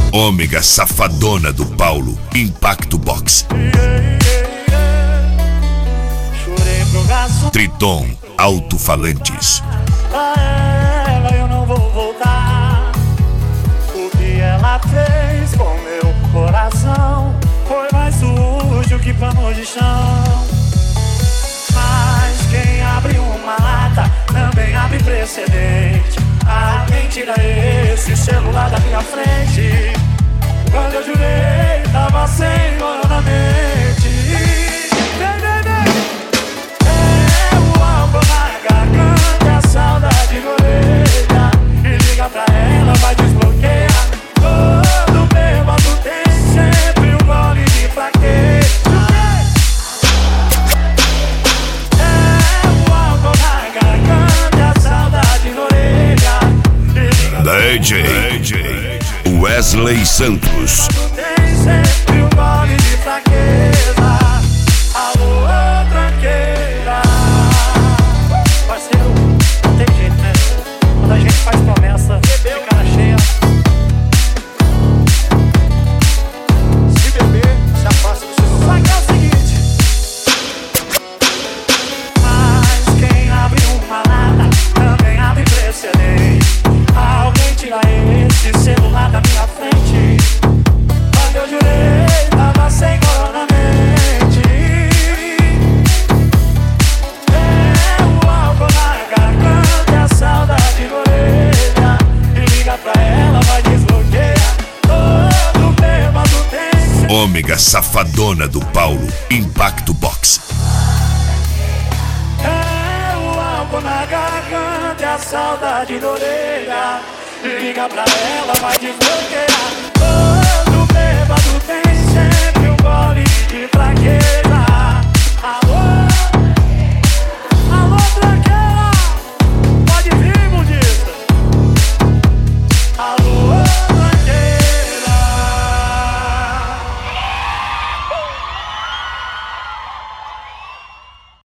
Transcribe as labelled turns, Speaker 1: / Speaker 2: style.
Speaker 1: Ômega safadona do Paulo, Impacto Box. Triton Alto-Falantes.
Speaker 2: Pra ela eu não vou voltar. O que ela fez com meu coração foi mais sujo que pano de chão. Mas quem abre uma lata também abre precedente. A mentira é esse celular da minha frente. Quando eu jurei, tava sem dor na mente. É o álcool na garganta, é a saudade na orelha. E liga pra ela, vai desbloquear. Todo bêbado tem sempre um gole de fraqueza. É o álcool na garganta, é a saudade na orelha.
Speaker 1: DJ Wesley Santos.
Speaker 2: Tem sempre um gole de fraqueza. Alô, tranqueira. Parceiro, não tem jeito, né? Quando a gente faz promessa de cara cheia, se beber, se afasta do seu. Só que é o seguinte: mas quem abre uma lata também abre precedente. Alguém tira esse celular da minha frente. Quando eu jurei, tava sem cor na mente. É o álcool na garganta, é a saudade na orelha. E liga pra ela, vai desbloquear. Todo bêbado tem.
Speaker 1: Ômega safadona do Paulo, Impacto Box.
Speaker 2: É o álcool na garganta, é a saudade na orelha. Liga pra ela, vai desbloquear.